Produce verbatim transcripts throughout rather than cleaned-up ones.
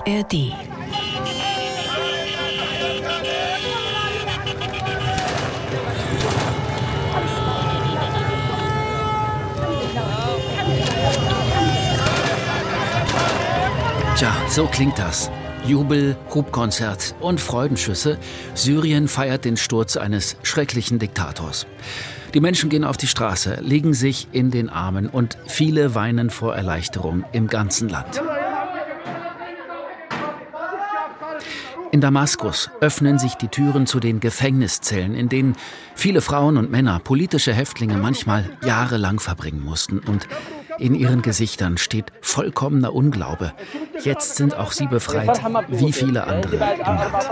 A R D. Tja, so klingt das. Jubel, Hubkonzert und Freudenschüsse. Syrien feiert den Sturz eines schrecklichen Diktators. Die Menschen gehen auf die Straße, legen sich in den Armen und viele weinen vor Erleichterung im ganzen Land. In Damaskus öffnen sich die Türen zu den Gefängniszellen, in denen viele Frauen und Männer, politische Häftlinge, manchmal jahrelang verbringen mussten. Und in ihren Gesichtern steht vollkommener Unglaube. Jetzt sind auch sie befreit, wie viele andere im Land.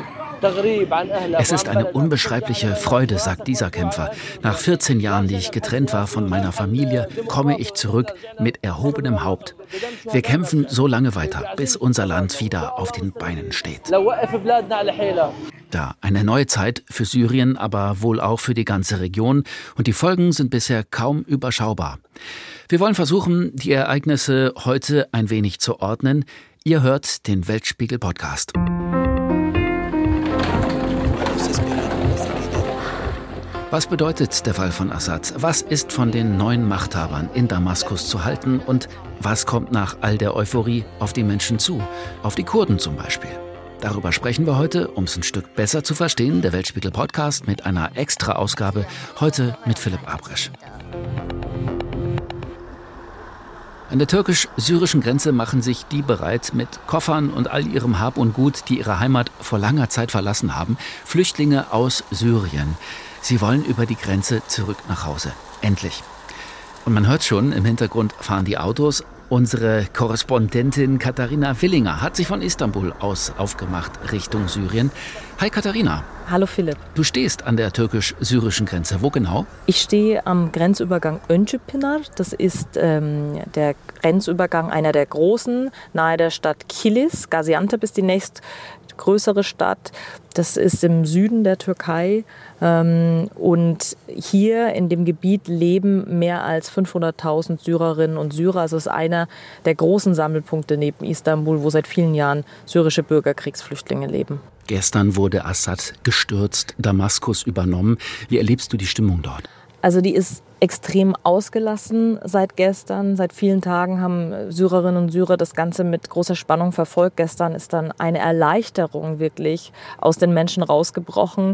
Es ist eine unbeschreibliche Freude, sagt dieser Kämpfer. Nach vierzehn Jahren, die ich getrennt war von meiner Familie, komme ich zurück mit erhobenem Haupt. Wir kämpfen so lange weiter, bis unser Land wieder auf den Beinen steht. Da, eine neue Zeit für Syrien, aber wohl auch für die ganze Region. Und die Folgen sind bisher kaum überschaubar. Wir wollen versuchen, die Ereignisse heute ein wenig zu ordnen. Ihr hört den Weltspiegel-Podcast. Was bedeutet der Fall von Assad? Was ist von den neuen Machthabern in Damaskus zu halten? Und was kommt nach all der Euphorie auf die Menschen zu? Auf die Kurden zum Beispiel. Darüber sprechen wir heute, um es ein Stück besser zu verstehen. Der Weltspiegel-Podcast mit einer Extra-Ausgabe. Heute mit Philipp Abresch. An der türkisch-syrischen Grenze machen sich die bereit, mit Koffern und all ihrem Hab und Gut, die ihre Heimat vor langer Zeit verlassen haben, Flüchtlinge aus Syrien. Sie wollen über die Grenze zurück nach Hause. Endlich. Und man hört schon, im Hintergrund fahren die Autos. Unsere Korrespondentin Katharina Willinger hat sich von Istanbul aus aufgemacht Richtung Syrien. Hi Katharina. Hallo Philipp. Du stehst an der türkisch-syrischen Grenze. Wo genau? Ich stehe am Grenzübergang Öncüpınar. Das ist ähm, der Grenzübergang einer der großen, nahe der Stadt Kilis. Gaziantep ist die nächstgrößere Stadt. Das ist im Süden der Türkei. Ähm, und hier in dem Gebiet leben mehr als fünfhunderttausend Syrerinnen und Syrer. Also es ist einer der großen Sammelpunkte neben Istanbul, wo seit vielen Jahren syrische Bürgerkriegsflüchtlinge leben. Gestern wurde Assad gestürzt, Damaskus übernommen. Wie erlebst du die Stimmung dort? Also die ist extrem ausgelassen seit gestern. Seit vielen Tagen haben Syrerinnen und Syrer das Ganze mit großer Spannung verfolgt. Gestern ist dann eine Erleichterung wirklich aus den Menschen rausgebrochen.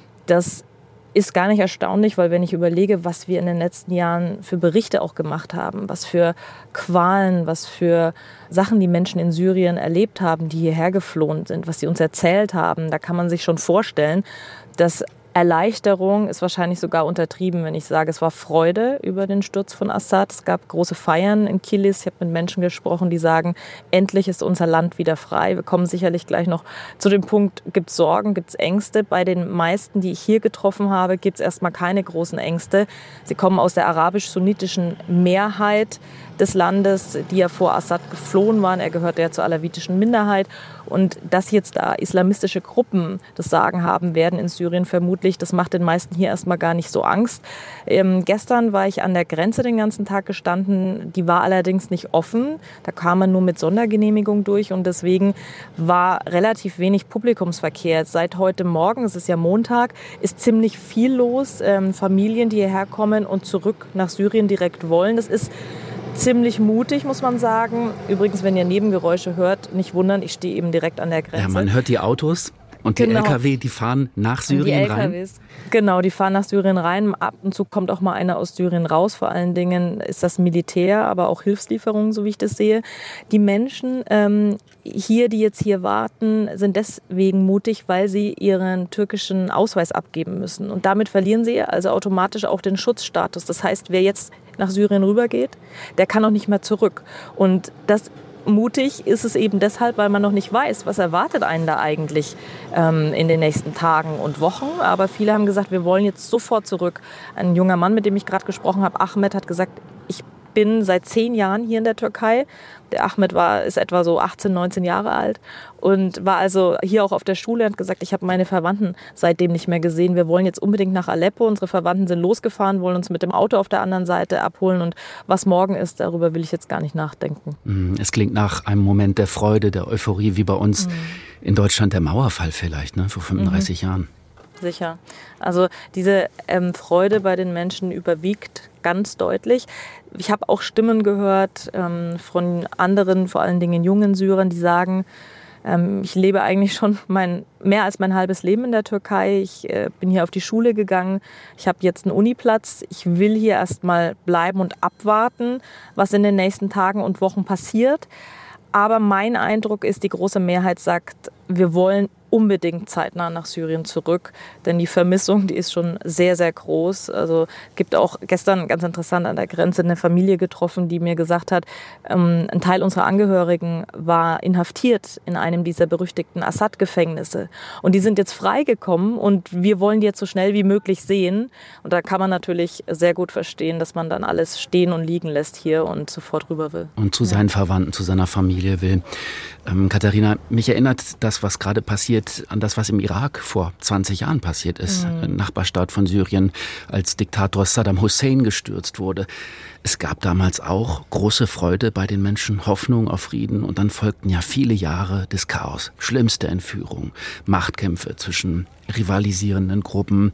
Das ist gar nicht erstaunlich, weil wenn ich überlege, was wir in den letzten Jahren für Berichte auch gemacht haben, was für Qualen, was für Sachen die Menschen in Syrien erlebt haben, die hierher geflohen sind, was sie uns erzählt haben, da kann man sich schon vorstellen, dass Erleichterung ist wahrscheinlich sogar untertrieben, wenn ich sage, es war Freude über den Sturz von Assad. Es gab große Feiern in Kilis. Ich habe mit Menschen gesprochen, die sagen, endlich ist unser Land wieder frei. Wir kommen sicherlich gleich noch zu dem Punkt, gibt es Sorgen, gibt es Ängste. Bei den meisten, die ich hier getroffen habe, gibt es erstmal keine großen Ängste. Sie kommen aus der arabisch-sunnitischen Mehrheit des Landes, die ja vor Assad geflohen waren. Er gehört ja zur alawitischen Minderheit. Und dass jetzt da islamistische Gruppen das Sagen haben werden in Syrien vermutlich, das macht den meisten hier erstmal gar nicht so Angst. Ähm, gestern war ich an der Grenze den ganzen Tag gestanden. Die war allerdings nicht offen. Da kam man nur mit Sondergenehmigung durch und deswegen war relativ wenig Publikumsverkehr. Seit heute Morgen, es ist ja Montag, ist ziemlich viel los. Ähm, Familien, die hierher kommen und zurück nach Syrien direkt wollen. Das ist ziemlich mutig, muss man sagen. Übrigens, wenn ihr Nebengeräusche hört, nicht wundern, ich stehe eben direkt an der Grenze. Ja, man hört die Autos und die genau. L K W, die fahren nach Syrien rein. Die L K Ws, genau, die fahren nach Syrien rein. Ab und zu kommt auch mal einer aus Syrien raus. Vor allen Dingen ist das Militär, aber auch Hilfslieferungen, so wie ich das sehe. Die Menschen ähm, hier, die jetzt hier warten, sind deswegen mutig, weil sie ihren türkischen Ausweis abgeben müssen. Und damit verlieren sie also automatisch auch den Schutzstatus. Das heißt, wer jetzt nach Syrien rübergeht, der kann auch nicht mehr zurück. Und das mutig ist es eben deshalb, weil man noch nicht weiß, was erwartet einen da eigentlich ähm, in den nächsten Tagen und Wochen. Aber viele haben gesagt, wir wollen jetzt sofort zurück. Ein junger Mann, mit dem ich gerade gesprochen habe, Ahmed, hat gesagt, ich bin seit zehn Jahren hier in der Türkei. Der Ahmed war, ist etwa so achtzehn, neunzehn Jahre alt und war also hier auch auf der Schule und hat gesagt, ich habe meine Verwandten seitdem nicht mehr gesehen. Wir wollen jetzt unbedingt nach Aleppo. Unsere Verwandten sind losgefahren, wollen uns mit dem Auto auf der anderen Seite abholen. Und was morgen ist, darüber will ich jetzt gar nicht nachdenken. Es klingt nach einem Moment der Freude, der Euphorie, wie bei uns mhm. in Deutschland der Mauerfall vielleicht, ne, vor fünfunddreißig mhm. Jahren. Sicher. Also diese ähm, Freude bei den Menschen überwiegt ganz deutlich. Ich habe auch Stimmen gehört ähm, von anderen, vor allen Dingen jungen Syrern, die sagen, ähm, ich lebe eigentlich schon mein, mehr als mein halbes Leben in der Türkei. Ich äh, bin hier auf die Schule gegangen. Ich habe jetzt einen Uniplatz. Ich will hier erst mal bleiben und abwarten, was in den nächsten Tagen und Wochen passiert. Aber mein Eindruck ist, die große Mehrheit sagt, wir wollen unbedingt zeitnah nach Syrien zurück, denn die Vermissung, die ist schon sehr, sehr groß. Also gibt auch gestern ganz interessant an der Grenze eine Familie getroffen, die mir gesagt hat, ähm, ein Teil unserer Angehörigen war inhaftiert in einem dieser berüchtigten Assad-Gefängnisse und die sind jetzt freigekommen und wir wollen die jetzt so schnell wie möglich sehen. Und da kann man natürlich sehr gut verstehen, dass man dann alles stehen und liegen lässt hier und sofort rüber will. Und zu seinen Verwandten, zu seiner Familie will. Ähm, Katharina, mich erinnert das, was gerade passiert, an das, was im Irak vor zwanzig Jahren passiert ist. Mhm. Ein Nachbarstaat von Syrien, als Diktator Saddam Hussein gestürzt wurde. Es gab damals auch große Freude bei den Menschen, Hoffnung auf Frieden. Und dann folgten ja viele Jahre des Chaos. Schlimmste Entführung, Machtkämpfe zwischen rivalisierenden Gruppen.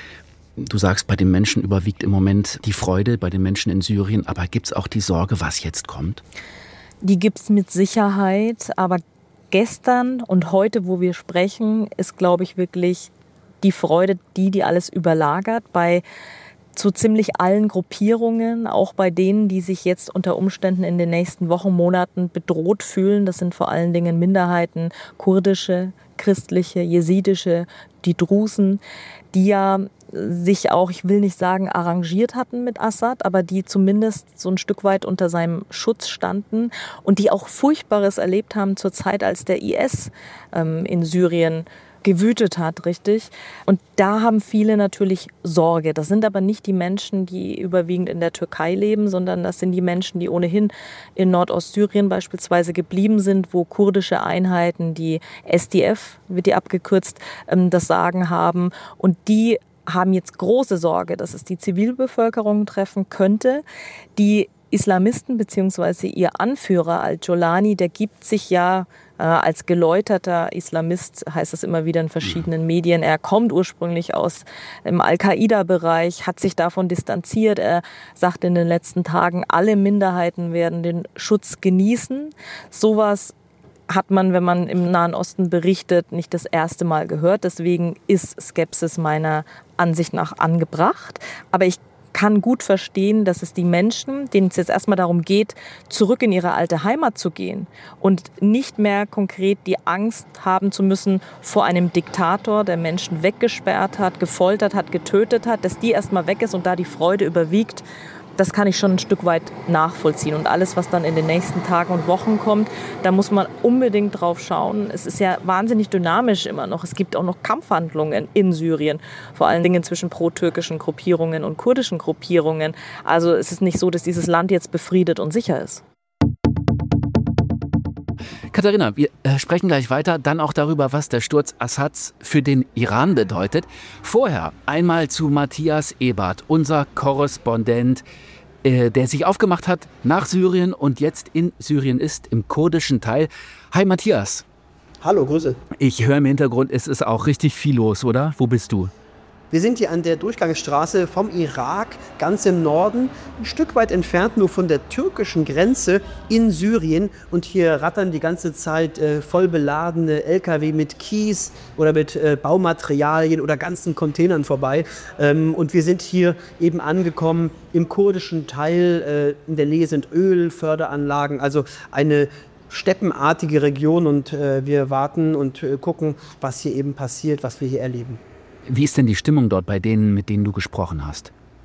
Du sagst, bei den Menschen überwiegt im Moment die Freude, bei den Menschen in Syrien. Aber gibt es auch die Sorge, was jetzt kommt? Die gibt es mit Sicherheit, aber gestern und heute, wo wir sprechen, ist, glaube ich, wirklich die Freude, die, die alles überlagert, bei zu ziemlich allen Gruppierungen, auch bei denen, die sich jetzt unter Umständen in den nächsten Wochen, Monaten bedroht fühlen. Das sind vor allen Dingen Minderheiten, kurdische, christliche, jesidische, die Drusen, die ja sich auch, ich will nicht sagen, arrangiert hatten mit Assad, aber die zumindest so ein Stück weit unter seinem Schutz standen und die auch Furchtbares erlebt haben zur Zeit, als der I S ähm, in Syrien gewütet hat, richtig. Und da haben viele natürlich Sorge. Das sind aber nicht die Menschen, die überwiegend in der Türkei leben, sondern das sind die Menschen, die ohnehin in Nordostsyrien beispielsweise geblieben sind, wo kurdische Einheiten, die S D F, wird die abgekürzt, ähm, das Sagen haben. Und die haben jetzt große Sorge, dass es die Zivilbevölkerung treffen könnte. Die Islamisten bzw. ihr Anführer Al-Jolani, der gibt sich ja äh, als geläuterter Islamist, heißt es immer wieder in verschiedenen Medien. Er kommt ursprünglich aus dem Al-Qaida-Bereich, hat sich davon distanziert. Er sagt in den letzten Tagen, alle Minderheiten werden den Schutz genießen. Sowas hat man, wenn man im Nahen Osten berichtet, nicht das erste Mal gehört. Deswegen ist Skepsis meiner Ansicht nach angebracht. Aber ich kann gut verstehen, dass es die Menschen, denen es jetzt erstmal darum geht, zurück in ihre alte Heimat zu gehen und nicht mehr konkret die Angst haben zu müssen vor einem Diktator, der Menschen weggesperrt hat, gefoltert hat, getötet hat, dass die erstmal weg ist und da die Freude überwiegt. Das kann ich schon ein Stück weit nachvollziehen. Und alles, was dann in den nächsten Tagen und Wochen kommt, da muss man unbedingt drauf schauen. Es ist ja wahnsinnig dynamisch immer noch. Es gibt auch noch Kampfhandlungen in Syrien, vor allen Dingen zwischen pro-türkischen Gruppierungen und kurdischen Gruppierungen. Also es ist nicht so, dass dieses Land jetzt befriedet und sicher ist. Katharina, wir sprechen gleich weiter, dann auch darüber, was der Sturz Assads für den Iran bedeutet. Vorher einmal zu Matthias Ebert, unser Korrespondent, äh, der sich aufgemacht hat nach Syrien und jetzt in Syrien ist, im kurdischen Teil. Hi Matthias. Hallo, Grüße. Ich höre im Hintergrund, es ist auch richtig viel los, oder? Wo bist du? Wir sind hier an der Durchgangsstraße vom Irak, ganz im Norden, ein Stück weit entfernt nur von der türkischen Grenze in Syrien. Und hier rattern die ganze Zeit äh, voll beladene L K W mit Kies oder mit äh, Baumaterialien oder ganzen Containern vorbei. Ähm, und wir sind hier eben angekommen im kurdischen Teil. Äh, in der Nähe sind Ölförderanlagen, also eine steppenartige Region. Und äh, wir warten und äh, gucken, was hier eben passiert, was wir hier erleben. Wie ist denn die Stimmung dort bei denen, mit denen du gesprochen hast?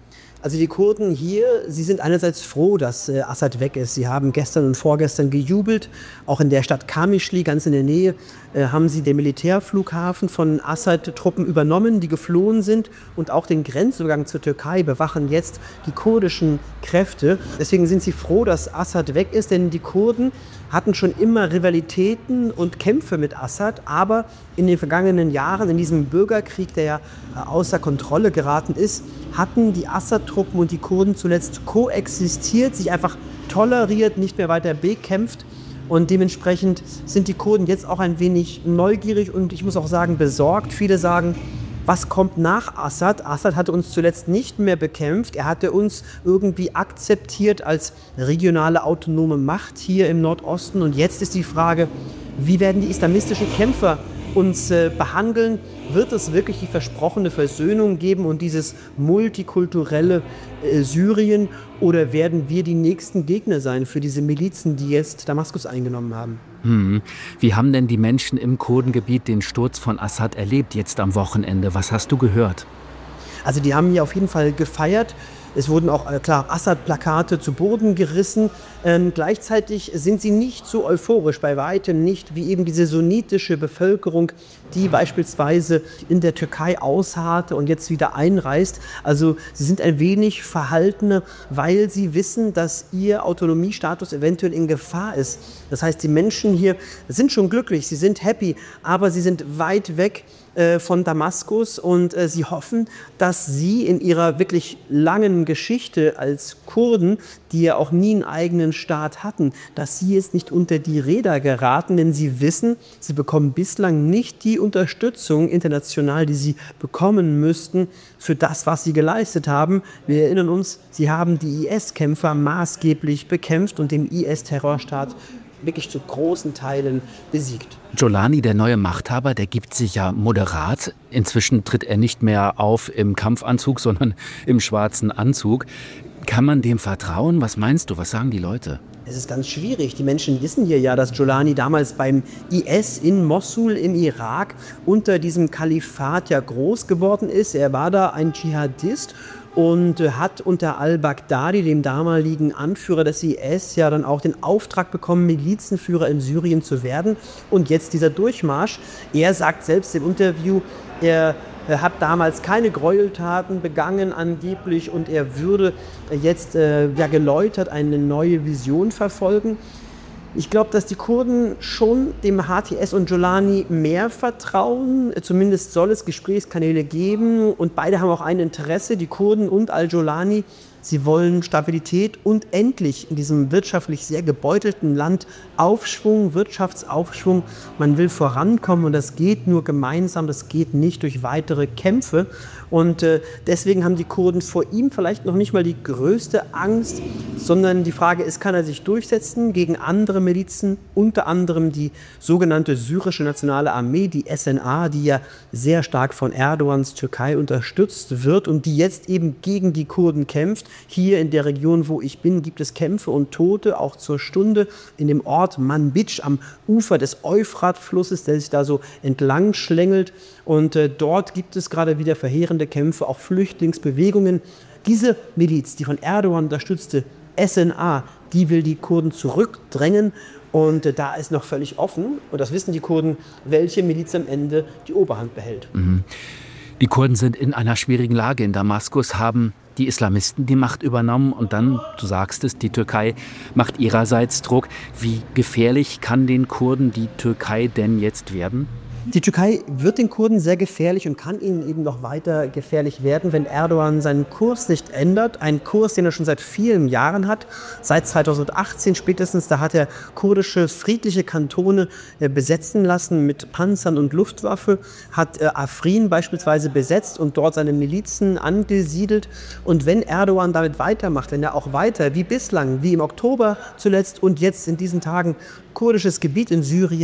Also die Kurden hier, sie sind einerseits froh, dass äh, Assad weg ist. Sie haben gestern und vorgestern gejubelt. Auch in der Stadt Qamishli, ganz in der Nähe, äh, haben sie den Militärflughafen von Assad-Truppen übernommen, die geflohen sind. Und auch den Grenzübergang zur Türkei bewachen jetzt die kurdischen Kräfte. Deswegen sind sie froh, dass Assad weg ist, denn die Kurden hatten schon immer Rivalitäten und Kämpfe mit Assad, aber in den vergangenen Jahren, in diesem Bürgerkrieg, der ja außer Kontrolle geraten ist, hatten die Assad-Truppen und die Kurden zuletzt koexistiert, sich einfach toleriert, nicht mehr weiter bekämpft. Und dementsprechend sind die Kurden jetzt auch ein wenig neugierig und ich muss auch sagen besorgt. Viele sagen, was kommt nach Assad? Assad hatte uns zuletzt nicht mehr bekämpft. Er hatte uns irgendwie akzeptiert als regionale autonome Macht hier im Nordosten. Und jetzt ist die Frage, wie werden die islamistischen Kämpfer uns äh, behandeln? Wird es wirklich die versprochene Versöhnung geben und dieses multikulturelle äh, Syrien? Oder werden wir die nächsten Gegner sein für diese Milizen, die jetzt Damaskus eingenommen haben? Hm. Wie haben denn die Menschen im Kurdengebiet den Sturz von Assad erlebt jetzt am Wochenende? Was hast du gehört? Also die haben hier auf jeden Fall gefeiert. Es wurden auch, äh, klar, Assad-Plakate zu Boden gerissen. Ähm, gleichzeitig sind sie nicht so euphorisch, bei weitem nicht, wie eben diese sunnitische Bevölkerung, die beispielsweise in der Türkei ausharrte und jetzt wieder einreist. Also sie sind ein wenig verhaltener, weil sie wissen, dass ihr Autonomiestatus eventuell in Gefahr ist. Das heißt, die Menschen hier sind schon glücklich, sie sind happy, aber sie sind weit weg von Damaskus und äh, sie hoffen, dass sie in ihrer wirklich langen Geschichte als Kurden, die ja auch nie einen eigenen Staat hatten, dass sie jetzt nicht unter die Räder geraten, denn sie wissen, sie bekommen bislang nicht die Unterstützung international, die sie bekommen müssten für das, was sie geleistet haben. Wir erinnern uns, sie haben die I S-Kämpfer maßgeblich bekämpft und den I S-Terrorstaat wirklich zu großen Teilen besiegt. Jolani, der neue Machthaber, der gibt sich ja moderat. Inzwischen tritt er nicht mehr auf im Kampfanzug, sondern im schwarzen Anzug. Kann man dem vertrauen? Was meinst du? Was sagen die Leute? Es ist ganz schwierig. Die Menschen wissen hier ja, dass Jolani damals beim I S in Mossul im Irak unter diesem Kalifat ja groß geworden ist. Er war da ein Dschihadist und hat unter al-Baghdadi, dem damaligen Anführer des I S, ja dann auch den Auftrag bekommen, Milizenführer in Syrien zu werden. Und jetzt dieser Durchmarsch. Er sagt selbst im Interview, er Er hat damals keine Gräueltaten begangen angeblich und er würde jetzt äh, ja, geläutert eine neue Vision verfolgen. Ich glaube, dass die Kurden schon dem H T S und Jolani mehr vertrauen. Zumindest soll es Gesprächskanäle geben und beide haben auch ein Interesse, die Kurden und al-Jolani. Sie wollen Stabilität und endlich in diesem wirtschaftlich sehr gebeutelten Land Aufschwung, Wirtschaftsaufschwung. Man will vorankommen und das geht nur gemeinsam, das geht nicht durch weitere Kämpfe. Und äh, deswegen haben die Kurden vor ihm vielleicht noch nicht mal die größte Angst, sondern die Frage ist, kann er sich durchsetzen gegen andere Milizen, unter anderem die sogenannte syrische Nationale Armee, die S N A, die ja sehr stark von Erdogans Türkei unterstützt wird und die jetzt eben gegen die Kurden kämpft. Hier in der Region, wo ich bin, gibt es Kämpfe und Tote, auch zur Stunde in dem Ort Manbij am Ufer des Euphratflusses, der sich da so entlang schlängelt. Und äh, dort gibt es gerade wieder verheerende Kämpfe, auch Flüchtlingsbewegungen. Diese Miliz, die von Erdogan unterstützte S N A, die will die Kurden zurückdrängen. Und äh, da ist noch völlig offen, und das wissen die Kurden, welche Miliz am Ende die Oberhand behält. Mhm. Die Kurden sind in einer schwierigen Lage in Damaskus, haben die Islamisten die Macht übernommen und dann, du sagst es, die Türkei macht ihrerseits Druck. Wie gefährlich kann den Kurden die Türkei denn jetzt werden? Die Türkei wird den Kurden sehr gefährlich und kann ihnen eben noch weiter gefährlich werden, wenn Erdogan seinen Kurs nicht ändert. Ein Kurs, den er schon seit vielen Jahren hat. Seit zweitausendachtzehn spätestens, da hat er kurdische friedliche Kantone äh, besetzen lassen mit Panzern und Luftwaffe, hat äh, Afrin beispielsweise besetzt und dort seine Milizen angesiedelt. Und wenn Erdogan damit weitermacht, wenn er auch weiter, wie bislang, wie im Oktober zuletzt und jetzt in diesen Tagen, kurdisches Gebiet in Syrien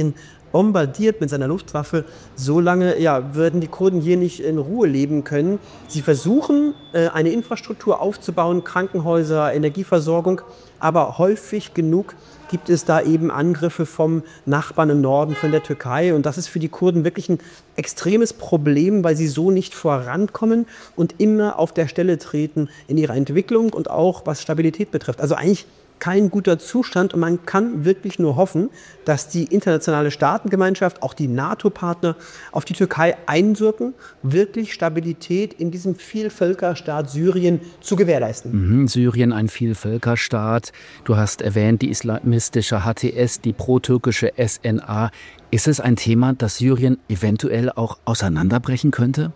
bombardiert mit seiner Luftwaffe, solange ja, würden die Kurden hier nicht in Ruhe leben können. Sie versuchen, eine Infrastruktur aufzubauen, Krankenhäuser, Energieversorgung, aber häufig genug gibt es da eben Angriffe vom Nachbarn im Norden, von der Türkei. Und das ist für die Kurden wirklich ein extremes Problem, weil sie so nicht vorankommen und immer auf der Stelle treten in ihrer Entwicklung und auch was Stabilität betrifft. Also eigentlich kein guter Zustand und man kann wirklich nur hoffen, dass die internationale Staatengemeinschaft, auch die NATO-Partner auf die Türkei einwirken, wirklich Stabilität in diesem Vielvölkerstaat Syrien zu gewährleisten. Mhm, Syrien ein Vielvölkerstaat. Du hast erwähnt, die islamistische H T S, die pro-türkische S N A. Ist es ein Thema, das Syrien eventuell auch auseinanderbrechen könnte?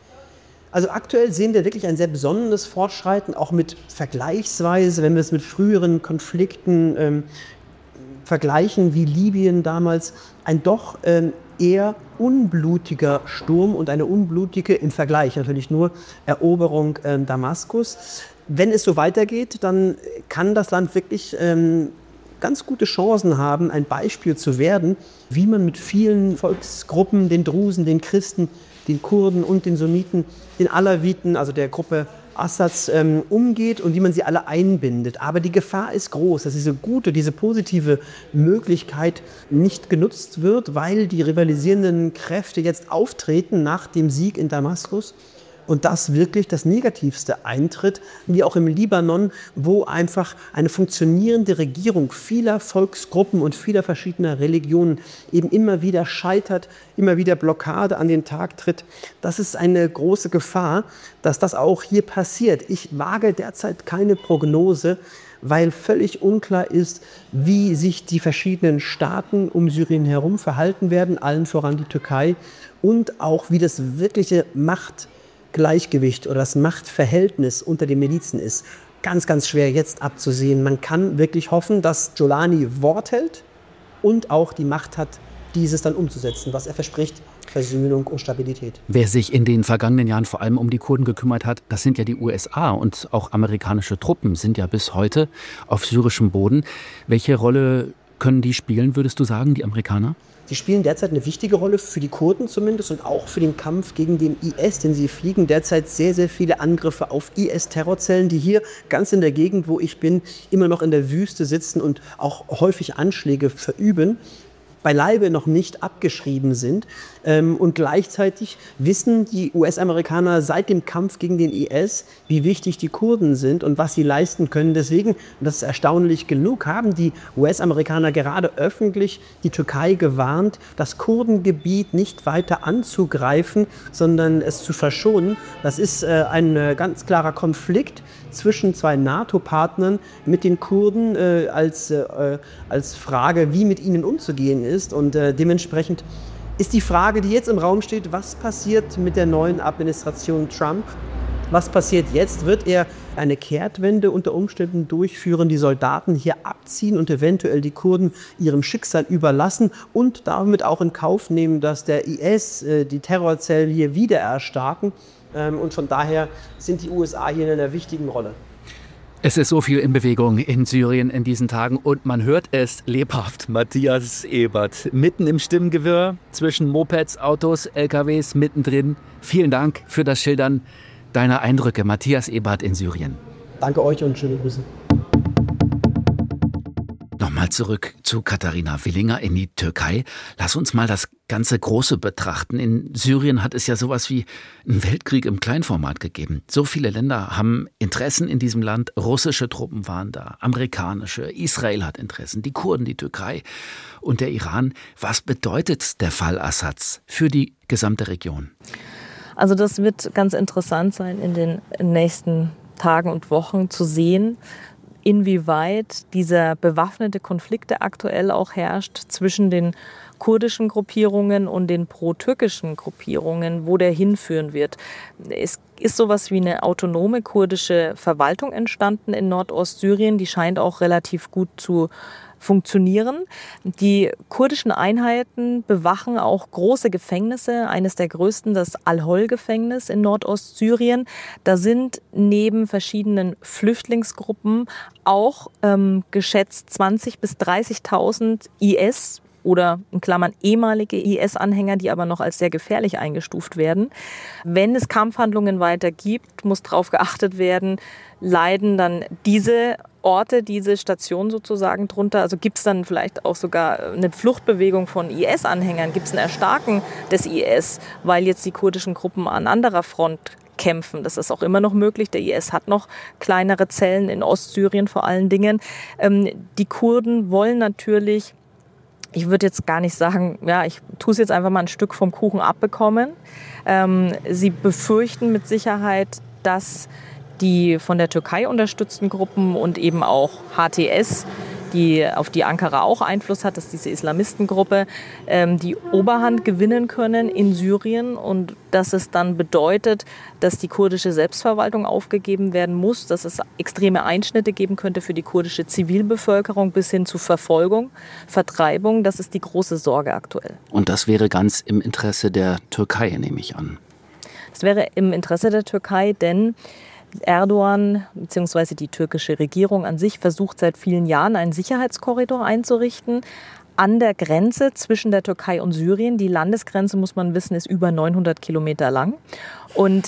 Also aktuell sehen wir wirklich ein sehr besonderes Fortschreiten, auch mit vergleichsweise, wenn wir es mit früheren Konflikten ähm, vergleichen, wie Libyen damals, ein doch ähm, eher unblutiger Sturm und eine unblutige, im Vergleich natürlich nur, Eroberung äh, Damaskus. Wenn es so weitergeht, dann kann das Land wirklich ähm, ganz gute Chancen haben, ein Beispiel zu werden, wie man mit vielen Volksgruppen, den Drusen, den Christen, den Kurden und den Sunniten, den Alawiten, also der Gruppe Assads, ähm, umgeht und wie man sie alle einbindet. Aber die Gefahr ist groß, dass diese gute, diese positive Möglichkeit nicht genutzt wird, weil die rivalisierenden Kräfte jetzt auftreten nach dem Sieg in Damaskus. Und das wirklich das Negativste eintritt, wie auch im Libanon, wo einfach eine funktionierende Regierung vieler Volksgruppen und vieler verschiedener Religionen eben immer wieder scheitert, immer wieder Blockade an den Tag tritt. Das ist eine große Gefahr, dass das auch hier passiert. Ich wage derzeit keine Prognose, weil völlig unklar ist, wie sich die verschiedenen Staaten um Syrien herum verhalten werden, allen voran die Türkei, und auch wie das wirkliche Macht Gleichgewicht oder das Machtverhältnis unter den Milizen ist. Ganz, ganz schwer jetzt abzusehen. Man kann wirklich hoffen, dass Jolani Wort hält und auch die Macht hat, dieses dann umzusetzen, was er verspricht, Versöhnung und Stabilität. Wer sich in den vergangenen Jahren vor allem um die Kurden gekümmert hat, das sind ja die U S A, und auch amerikanische Truppen sind ja bis heute auf syrischem Boden. Welche Rolle können die spielen, würdest du sagen, die Amerikaner? Sie spielen derzeit eine wichtige Rolle für die Kurden zumindest und auch für den Kampf gegen den I S, denn sie fliegen derzeit sehr, sehr viele Angriffe auf I S-Terrorzellen, die hier ganz in der Gegend, wo ich bin, immer noch in der Wüste sitzen und auch häufig Anschläge verüben, beileibe noch nicht abgeschrieben sind. Und gleichzeitig wissen die U S-Amerikaner seit dem Kampf gegen den I S, wie wichtig die Kurden sind und was sie leisten können. Deswegen, und das ist erstaunlich genug, haben die U S-Amerikaner gerade öffentlich die Türkei gewarnt, das Kurdengebiet nicht weiter anzugreifen, sondern es zu verschonen. Das ist ein ganz klarer Konflikt zwischen zwei NATO-Partnern mit den Kurden äh, als, äh, als Frage, wie mit ihnen umzugehen ist. Und äh, dementsprechend ist die Frage, die jetzt im Raum steht, was passiert mit der neuen Administration Trump? Was passiert jetzt? Wird er eine Kehrtwende unter Umständen durchführen, die Soldaten hier abziehen und eventuell die Kurden ihrem Schicksal überlassen und damit auch in Kauf nehmen, dass der I S, äh, die Terrorzellen hier wieder erstarken? Und von daher sind die U S A hier in einer wichtigen Rolle. Es ist so viel in Bewegung in Syrien in diesen Tagen und man hört es lebhaft. Matthias Ebert, mitten im Stimmengewirr, zwischen Mopeds, Autos, L K Ws, mittendrin. Vielen Dank für das Schildern deiner Eindrücke. Matthias Ebert in Syrien. Danke euch und schöne Grüße. Nochmal zurück zu Katharina Willinger in die Türkei. Lass uns mal das ganze Große betrachten. In Syrien hat es ja sowas wie einen Weltkrieg im Kleinformat gegeben. So viele Länder haben Interessen in diesem Land. Russische Truppen waren da, amerikanische, Israel hat Interessen, die Kurden, die Türkei und der Iran. Was bedeutet der Fall Assads für die gesamte Region? Also das wird ganz interessant sein, in den nächsten Tagen und Wochen zu sehen, inwieweit dieser bewaffnete Konflikt, der aktuell auch herrscht, zwischen den kurdischen Gruppierungen und den pro-türkischen Gruppierungen, wo der hinführen wird. Es ist sowas wie eine autonome kurdische Verwaltung entstanden in Nordostsyrien, die scheint auch relativ gut zu funktionieren. Die kurdischen Einheiten bewachen auch große Gefängnisse, eines der größten, das Al-Hol-Gefängnis in Nordostsyrien. Da sind neben verschiedenen Flüchtlingsgruppen auch ähm, geschätzt zwanzigtausend bis dreißigtausend I S oder in Klammern ehemalige I S-Anhänger, die aber noch als sehr gefährlich eingestuft werden. Wenn es Kampfhandlungen weiter gibt, muss darauf geachtet werden, leiden dann diese Orte, diese Station sozusagen drunter? Also gibt es dann vielleicht auch sogar eine Fluchtbewegung von I S-Anhängern? Gibt es ein Erstarken des I S, weil jetzt die kurdischen Gruppen an anderer Front kämpfen? Das ist auch immer noch möglich. Der I S hat noch kleinere Zellen in Ostsyrien vor allen Dingen. Ähm, die Kurden wollen natürlich, ich würde jetzt gar nicht sagen, ja, ich tue es jetzt einfach mal ein Stück vom Kuchen abbekommen. Ähm, sie befürchten mit Sicherheit, dass die von der Türkei unterstützten Gruppen und eben auch H T S, die, auf die Ankara auch Einfluss hat, dass diese Islamistengruppe, ähm, die Oberhand gewinnen können in Syrien und dass es dann bedeutet, dass die kurdische Selbstverwaltung aufgegeben werden muss, dass es extreme Einschnitte geben könnte für die kurdische Zivilbevölkerung bis hin zu Verfolgung, Vertreibung. Das ist die große Sorge aktuell. Und das wäre ganz im Interesse der Türkei, nehme ich an. Das wäre im Interesse der Türkei, denn Erdogan bzw. die türkische Regierung an sich versucht seit vielen Jahren, einen Sicherheitskorridor einzurichten an der Grenze zwischen der Türkei und Syrien. Die Landesgrenze, muss man wissen, ist über neunhundert Kilometer lang. Und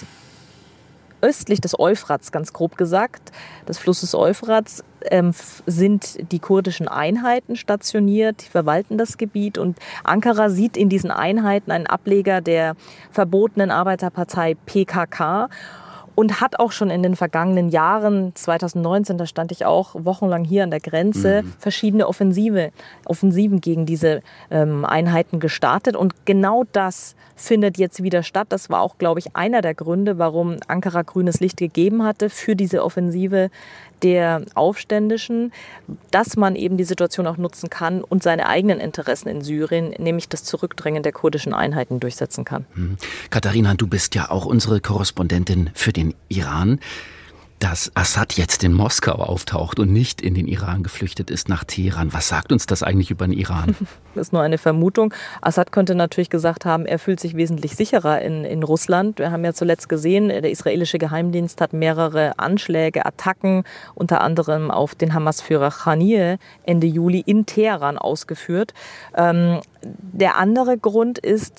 östlich des Euphrats, ganz grob gesagt, des Flusses Euphrats, ähm, sind die kurdischen Einheiten stationiert, die verwalten das Gebiet. Und Ankara sieht in diesen Einheiten einen Ableger der verbotenen Arbeiterpartei P K K. Und hat auch schon in den vergangenen Jahren, zwanzig neunzehn, da stand ich auch wochenlang hier an der Grenze, mhm. verschiedene Offensive, Offensiven gegen diese ähm, Einheiten gestartet. Und genau das findet jetzt wieder statt. Das war auch, glaube ich, einer der Gründe, warum Ankara grünes Licht gegeben hatte für diese Offensive der Aufständischen, dass man eben die Situation auch nutzen kann und seine eigenen Interessen in Syrien, nämlich das Zurückdrängen der kurdischen Einheiten, durchsetzen kann. Mhm. Katharina, du bist ja auch unsere Korrespondentin für den Iran. Dass Assad jetzt in Moskau auftaucht und nicht in den Iran geflüchtet ist, nach Teheran. Was sagt uns das eigentlich über den Iran? Das ist nur eine Vermutung. Assad könnte natürlich gesagt haben, er fühlt sich wesentlich sicherer in, in Russland. Wir haben ja zuletzt gesehen, der israelische Geheimdienst hat mehrere Anschläge, Attacken, unter anderem auf den Hamas-Führer Khanieh Ende Juli in Teheran ausgeführt. Ähm, der andere Grund ist,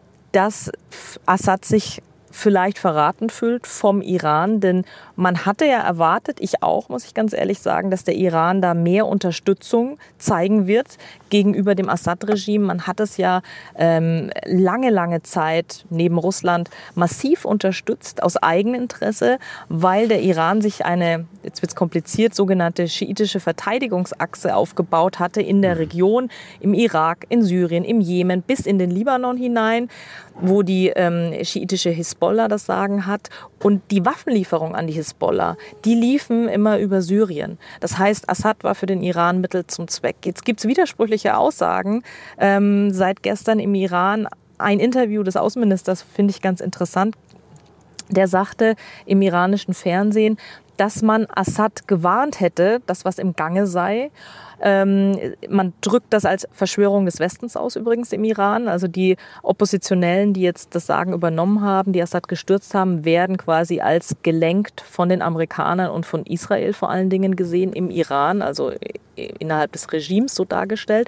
dass Assad sich vielleicht verraten fühlt vom Iran, denn man hatte ja erwartet, ich auch, muss ich ganz ehrlich sagen, dass der Iran da mehr Unterstützung zeigen wird gegenüber dem Assad-Regime. Man hat es ja ähm, lange, lange Zeit neben Russland massiv unterstützt aus Eigeninteresse, weil der Iran sich eine, jetzt wird es kompliziert, sogenannte schiitische Verteidigungsachse aufgebaut hatte in der Region, im Irak, in Syrien, im Jemen bis in den Libanon hinein, wo die ähm, schiitische Hisbollah das Sagen hat. Und die Waffenlieferung an die Hisbollah, die liefen immer über Syrien. Das heißt, Assad war für den Iran Mittel zum Zweck. Jetzt gibt es widersprüchliche Aussagen. Ähm, seit gestern im Iran ein Interview des Außenministers, finde ich ganz interessant. Der sagte im iranischen Fernsehen, dass man Assad gewarnt hätte, dass was im Gange sei. Ähm, man drückt das als Verschwörung des Westens aus übrigens im Iran. Also die Oppositionellen, die jetzt das Sagen übernommen haben, die Assad gestürzt haben, werden quasi als gelenkt von den Amerikanern und von Israel vor allen Dingen gesehen im Iran, also innerhalb des Regimes so dargestellt.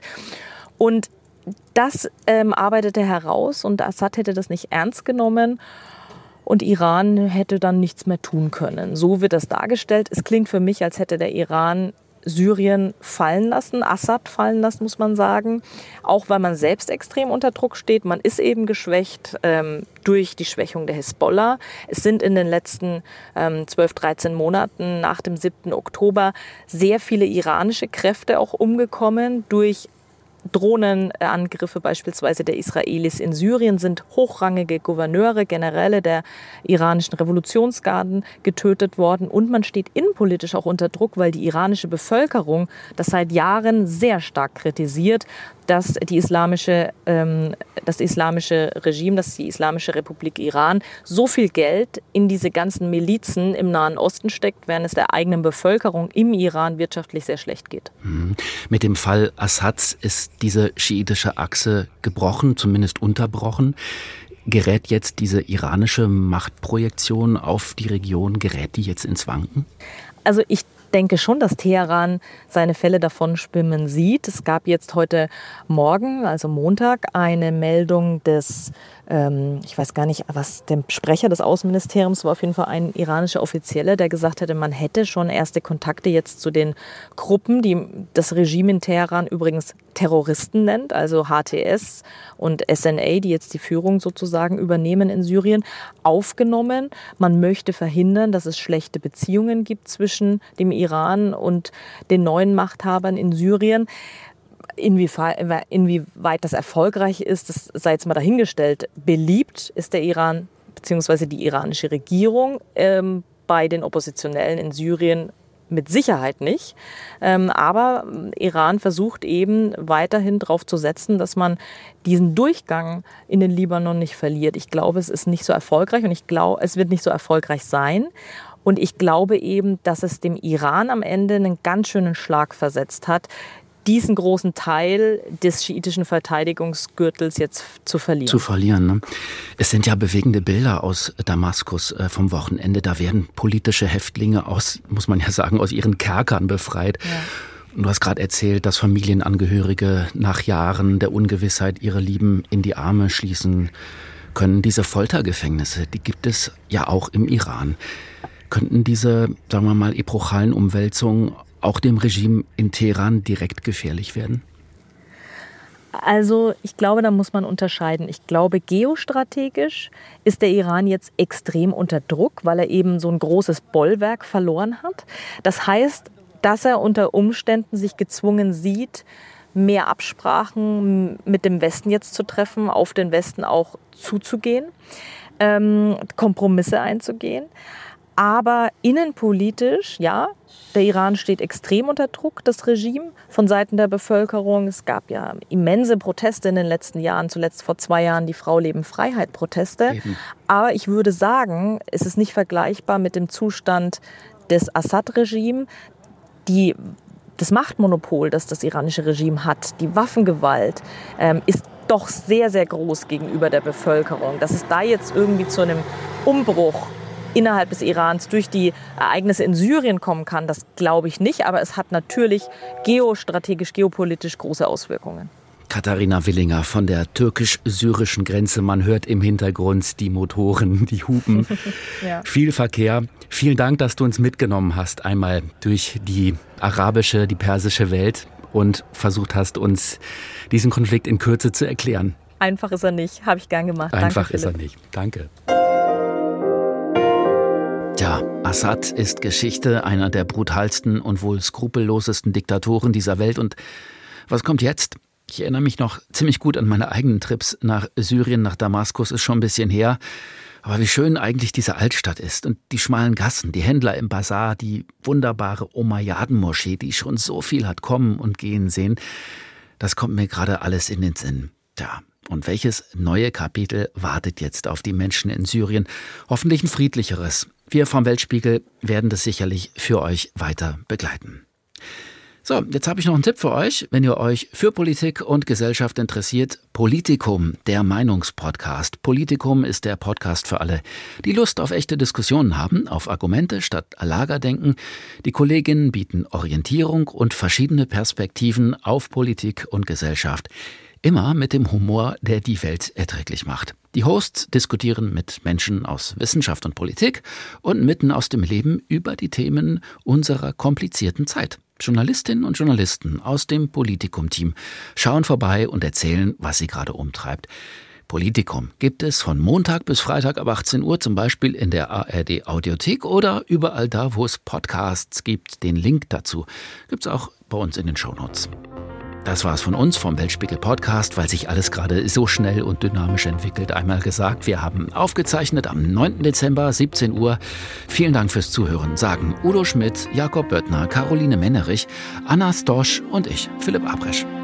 Und das ähm, arbeitete er heraus und Assad hätte das nicht ernst genommen. Und Iran hätte dann nichts mehr tun können. So wird das dargestellt. Es klingt für mich, als hätte der Iran Syrien fallen lassen, Assad fallen lassen, muss man sagen. Auch weil man selbst extrem unter Druck steht. Man ist eben geschwächt ähm, durch die Schwächung der Hisbollah. Es sind in den letzten ähm, zwölf, dreizehn Monaten nach dem siebten Oktober sehr viele iranische Kräfte auch umgekommen durch Drohnenangriffe beispielsweise der Israelis in Syrien, sind hochrangige Gouverneure, Generäle der iranischen Revolutionsgarden getötet worden. Und man steht innenpolitisch auch unter Druck, weil die iranische Bevölkerung das seit Jahren sehr stark kritisiert, dass die islamische, ähm, das islamische Regime, dass die Islamische Republik Iran so viel Geld in diese ganzen Milizen im Nahen Osten steckt, während es der eigenen Bevölkerung im Iran wirtschaftlich sehr schlecht geht. Mhm. Mit dem Fall Assads ist diese schiitische Achse gebrochen, zumindest unterbrochen. Gerät jetzt diese iranische Machtprojektion auf die Region, gerät die jetzt ins Wanken? Also ich denke schon, dass Teheran seine Fälle davon schwimmen sieht. Es gab jetzt heute Morgen, also Montag, eine Meldung des, ähm, ich weiß gar nicht, was der Sprecher des Außenministeriums war, auf jeden Fall ein iranischer Offizieller, der gesagt hätte, man hätte schon erste Kontakte jetzt zu den Gruppen, die das Regime in Teheran übrigens Terroristen nennt, also H T S und S N A, die jetzt die Führung sozusagen übernehmen in Syrien, aufgenommen. Man möchte verhindern, dass es schlechte Beziehungen gibt zwischen dem Iran und den neuen Machthabern in Syrien. Inwieweit, inwieweit das erfolgreich ist, das sei jetzt mal dahingestellt. Beliebt ist der Iran bzw. die iranische Regierung ähm, bei den Oppositionellen in Syrien mit Sicherheit nicht. Ähm, aber Iran versucht eben weiterhin darauf zu setzen, dass man diesen Durchgang in den Libanon nicht verliert. Ich glaube, es ist nicht so erfolgreich und ich glaube, es wird nicht so erfolgreich sein. Und ich glaube eben, dass es dem Iran am Ende einen ganz schönen Schlag versetzt hat, diesen großen Teil des schiitischen Verteidigungsgürtels jetzt zu verlieren. Zu verlieren, ne? Es sind ja bewegende Bilder aus Damaskus äh, vom Wochenende. Da werden politische Häftlinge aus, muss man ja sagen, aus ihren Kerkern befreit. Ja. Und du hast gerade erzählt, dass Familienangehörige nach Jahren der Ungewissheit ihre Lieben in die Arme schließen können. Diese Foltergefängnisse, die gibt es ja auch im Iran. Könnten diese, sagen wir mal, epochalen Umwälzungen auch dem Regime in Teheran direkt gefährlich werden? Also ich glaube, da muss man unterscheiden. Ich glaube, geostrategisch ist der Iran jetzt extrem unter Druck, weil er eben so ein großes Bollwerk verloren hat. Das heißt, dass er unter Umständen sich gezwungen sieht, mehr Absprachen mit dem Westen jetzt zu treffen, auf den Westen auch zuzugehen, ähm, Kompromisse einzugehen. Aber innenpolitisch, ja, der Iran steht extrem unter Druck, das Regime, von Seiten der Bevölkerung. Es gab ja immense Proteste in den letzten Jahren, zuletzt vor zwei Jahren die Frau-Leben-Freiheit-Proteste. Eben. Aber ich würde sagen, es ist nicht vergleichbar mit dem Zustand des Assad-Regimes. Die, das Machtmonopol, das das iranische Regime hat, die Waffengewalt, ähm, ist doch sehr, sehr groß gegenüber der Bevölkerung. Dass es da jetzt irgendwie zu einem Umbruch innerhalb des Irans durch die Ereignisse in Syrien kommen kann, das glaube ich nicht. Aber es hat natürlich geostrategisch, geopolitisch große Auswirkungen. Katharina Willinger von der türkisch-syrischen Grenze. Man hört im Hintergrund die Motoren, die Hupen. Ja. Viel Verkehr. Vielen Dank, dass du uns mitgenommen hast, einmal durch die arabische, die persische Welt und versucht hast, uns diesen Konflikt in Kürze zu erklären. Einfach ist er nicht, habe ich gern gemacht. Einfach Danke, ist er nicht. Danke. Tja, Assad ist Geschichte, einer der brutalsten und wohl skrupellosesten Diktatoren dieser Welt. Und was kommt jetzt? Ich erinnere mich noch ziemlich gut an meine eigenen Trips nach Syrien, nach Damaskus, ist schon ein bisschen her. Aber wie schön eigentlich diese Altstadt ist und die schmalen Gassen, die Händler im Bazar, die wunderbare Umayyaden-Moschee, die schon so viel hat kommen und gehen sehen. Das kommt mir gerade alles in den Sinn. Tja, und welches neue Kapitel wartet jetzt auf die Menschen in Syrien? Hoffentlich ein friedlicheres. Wir vom Weltspiegel werden das sicherlich für euch weiter begleiten. So, jetzt habe ich noch einen Tipp für euch. Wenn ihr euch für Politik und Gesellschaft interessiert, Politikum, der Meinungspodcast. Politikum ist der Podcast für alle, die Lust auf echte Diskussionen haben, auf Argumente statt Lagerdenken. Die Kolleginnen bieten Orientierung und verschiedene Perspektiven auf Politik und Gesellschaft. Immer mit dem Humor, der die Welt erträglich macht. Die Hosts diskutieren mit Menschen aus Wissenschaft und Politik und mitten aus dem Leben über die Themen unserer komplizierten Zeit. Journalistinnen und Journalisten aus dem Politikum-Team schauen vorbei und erzählen, was sie gerade umtreibt. Politikum gibt es von Montag bis Freitag ab achtzehn Uhr, zum Beispiel in der A R D-Audiothek oder überall da, wo es Podcasts gibt. Den Link dazu gibt es auch bei uns in den Shownotes. Das war's von uns, vom Weltspiegel Podcast, weil sich alles gerade so schnell und dynamisch entwickelt. Einmal gesagt, wir haben aufgezeichnet am neunten Dezember, siebzehn Uhr. Vielen Dank fürs Zuhören, sagen Udo Schmidt, Jakob Böttner, Caroline Mennerich, Anna Stosch und ich, Philipp Abresch.